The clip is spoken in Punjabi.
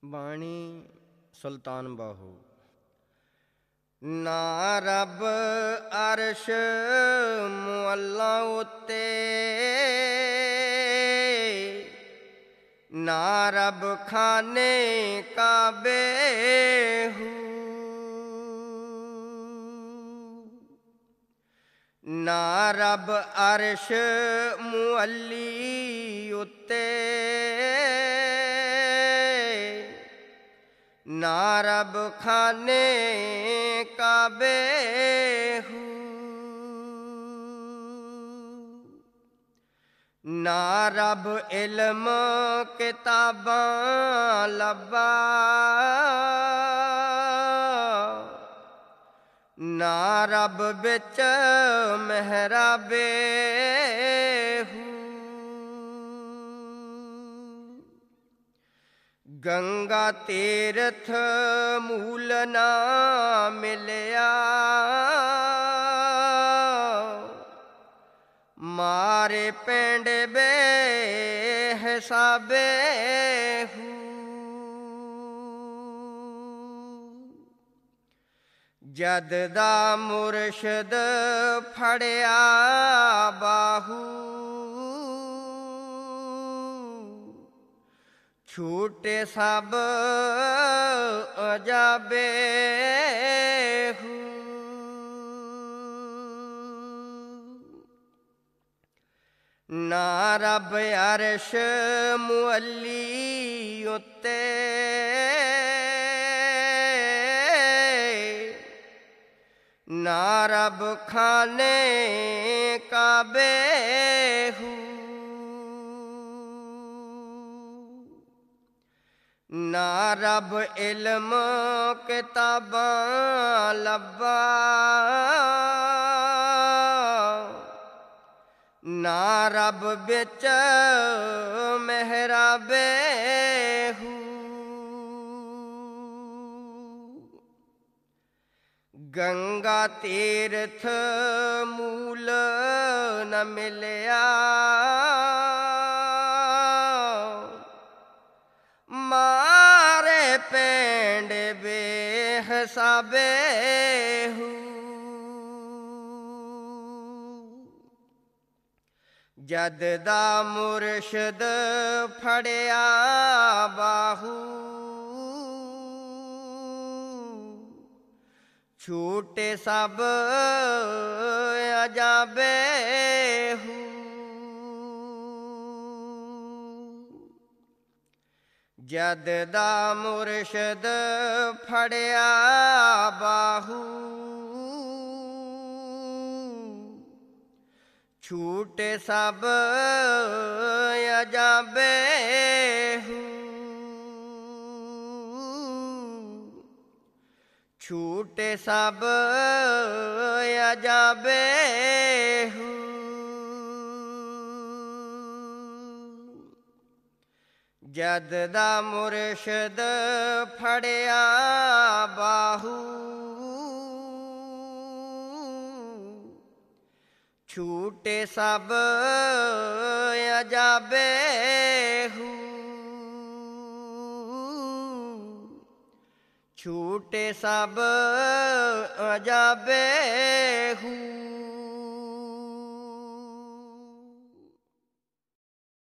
ਬਾਣੀ ਸੁਲਤਾਨ ਬਾਹੂ। ਨਾ ਰੱਬ ਅਰਸ਼ ਮੁਅੱਲਾ ਉੱਤੇ, ਨਾ ਰੱਬ ਖਾਨੇ ਕਾਬੇ ਹੂ, ਨਾ ਰੱਬ ਅਰਸ਼ ਮੁਅੱਲੀ ਉੱਤੇ, ਨਾ ਰੱਬ ਖਾਨੇ ਕਾਬੇ ਹੂ, ਨਾ ਰੱਬ ਇਲਮ ਕਿਤਾਬਾਂ ਲੱਭਾ, ਨਾ ਰੱਬ ਵਿੱਚ ਮਹਿਰਾਬੇ ਹੂ, ਗੰਗਾ ਤੀਰਥ ਮੂਲ ਨਾ ਮਿਲਿਆ, ਮਾਰੇ ਪਿੰਡ ਬੇਹਿਸਾਬੇ ਹੂ, ਜਦ ਦਾ ਮੁਰਸ਼ਦ ਫੜਿਆ ਬਾਹੂ, ਛੂਟੇ ਸਭ ਅਜਾਬੇ ਹੂ, ਨਾ ਰੱਬ ਅਰਸ਼ ਮੁਅੱਲੀ ਉੱਤੇ, ਨਾ ਰੱਬ ਖਾਨੇ ਕਾਬੇ ਹੂ, ਨਾ ਰੱਬ ਇਲਮ ਕਿਤਾਬਾਂ ਲੱਭਾ, ਨਾ ਰੱਬ ਵਿੱਚ ਮਹਿਰਾਬੇ ਹੂ, ਗੰਗਾ ਤੀਰਥ ਮੂਲ ਨ ਮਿਲਿਆ, ਮਾਰੇ ਪਿੰਡ ਬੇਹਿਸਾਬੇ ਹੂ, ਜਦ ਦਾ ਮੁਰਸ਼ਦ ਫੜਿਆ ਬਾਹੂ, ਛੂਟੇ ਸਭ ਅਜਾਬੇ ਹੂ, ਜਦ ਦਾ ਮੁਰਸ਼ਦ ਫੜਿਆ ਬਾਹੂ, ਛੂਟੇ ਸਭ ਅਜਾਬੇ ਹੂ, ਛੂਟੇ ਸਭ ਅਜਾਬੇ ਹੂ, ਜਦ ਦਾ ਮੁਰਸ਼ਦ ਫੜਿਆ ਬਾਹੂ, ਛੂਟੇ ਸਭ ਅਜਾਬੇ ਹੂ, ਛੂਟੇ ਸਭ ਅਜਾਬੇ ਹੂ।